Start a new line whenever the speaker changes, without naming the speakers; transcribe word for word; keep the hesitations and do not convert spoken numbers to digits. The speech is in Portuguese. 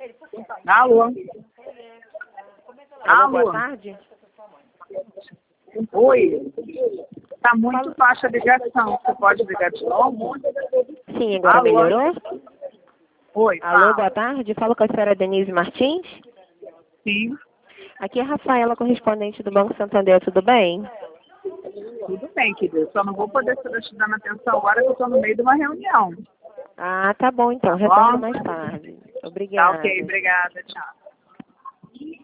Alô?
Alô,
Alô?
boa tarde.
Oi. Tá muito baixa a ligação. Você pode ligar de novo?
Sim, agora
Alô?
melhorou?
Oi,
Alô,
fala.
boa tarde. Falo com a senhora Denise Martins.
Sim,
Aqui é a Rafaela, correspondente do Banco Santander. Tudo bem?
tudo bem, querido. Só não vou poder estar te dando atenção agora que eu estou no meio de uma reunião.
Ah, tá bom então.
Tá
Retorno
bom?
mais tarde.
Tá
Obrigada.
ok, obrigada. Tchau.